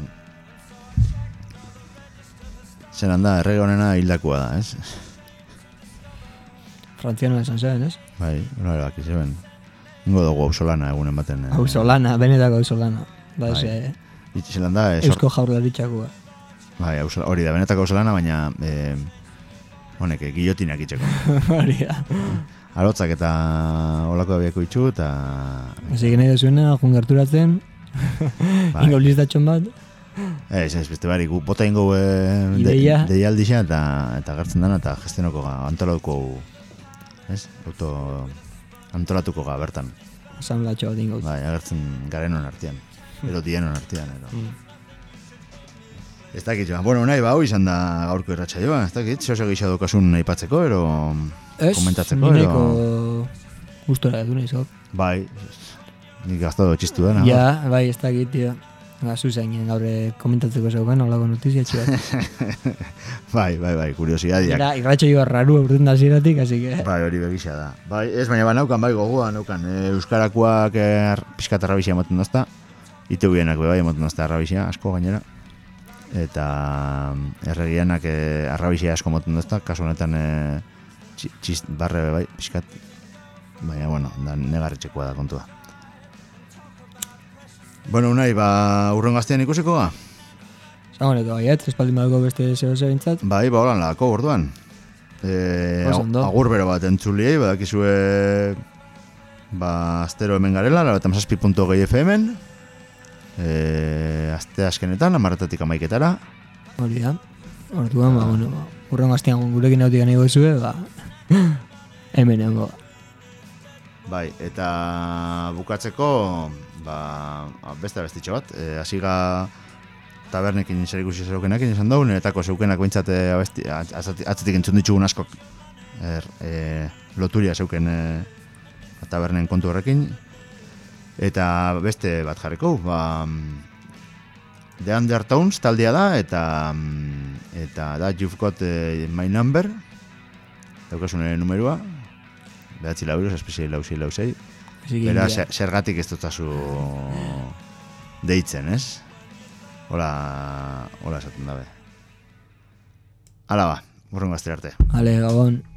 Speaker 4: zeran da errege honena hildakoa da, ez?
Speaker 5: Frantziano esan zeben, ez?
Speaker 4: Bai, bak izeben ingo dugu ausolana egunen baten
Speaker 5: ausolana, benetako ausolana
Speaker 4: zelan da
Speaker 5: Eusko Jaurlaritzakoa
Speaker 4: bai, hori da, benetako ausolana baina honek, guillotinak itxeko
Speaker 5: hori da
Speaker 4: alotzak eta olako abiako itxu eta...
Speaker 5: Ezi gene dezuena, jungerturatzen, ingo listatxon bat.
Speaker 4: Ez, beste bari, bota ingo deialdixa eta gertzen dana eta gestionoko antolatuko, ez? Antolatuko bertan.
Speaker 5: Asamblatxo bat ingo.
Speaker 4: Bai, agertzen garenon artean, edo dienon artean, Ez dakit, bueno, nahi hau izan da gaurko irratxa joa, ez dakit, zehose geixo dukasun aipatzeko, ero... komentatzeko,
Speaker 5: ero... Ez, gustora edu nahi zor.
Speaker 4: Bai, nik gaztado txistu da, nahi?
Speaker 5: Ja, bai, ez dakit, tio. Zuzainen gaur komentatzeko zeugan, holako notizia txuat.
Speaker 4: Bai, kuriosiadiak.
Speaker 5: Irratxa joa raru urten da ziratik, así que...
Speaker 4: Bai, hori begisa da. Bai, ez baina naukan, bai, gogoa naukan. Euskarakoak pixkat arrabixia emoten dozta, ite bienak bai emoten dozta arrabixia, asko gainera. Eta erregianak arrabixia asko moten dozta, kasu honetan barre bai, pixkat, baina, bueno, da negarritxekoa da kontua. Bueno, unai, urren gaztean ikusiko ga?
Speaker 5: Zagoneko baiet, espaldin baduko beste zeo bintzat.
Speaker 4: Bai, holan lako, orduan.
Speaker 5: Oso ondo.
Speaker 4: Agur bero bat entzuliei, badakizue astero hemen garela, 97.6 FM-en, aste askenetan, 10:00-11:00.
Speaker 5: Hori da. Orduan, urrengo astean gurekin nautik nahi gozue, hemen hengo.
Speaker 4: Bai, eta bukatzeko, beste abestitxo bat, hasiga tabernekin zer ikusi zeukenakin izan daun, etako zeukenak behintzat atzetik entzun ditugun askok loturia zeuken tabernen kontu horrekin. Eta beste bat jarriko, The Undertones taldea da, eta da You've Got My Number, daukasune numerua, 9 euros, espezie lausei. Bera, zergatik ez dutazu deitzen, ez? Hola esaten dabe. Hala ba, urrengo astera arte.
Speaker 5: Ale, Gabon.